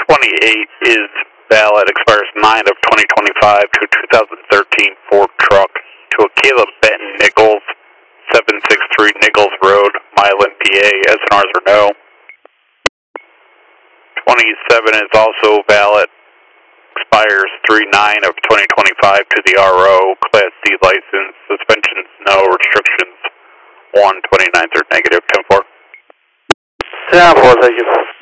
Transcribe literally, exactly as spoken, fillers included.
twenty-eight is valid, expires nine of twenty twenty-five to a two thousand thirteen Ford truck to a Caleb Benton Nichols, seven sixty-three Nichols Road, Milan, P A. S N Rs are no. twenty-seven is also valid, expires three nine of twenty twenty-five to the R O, Class C license, suspensions no, restrictions one, twenty-nine third negative, ten four. ten four, thank you.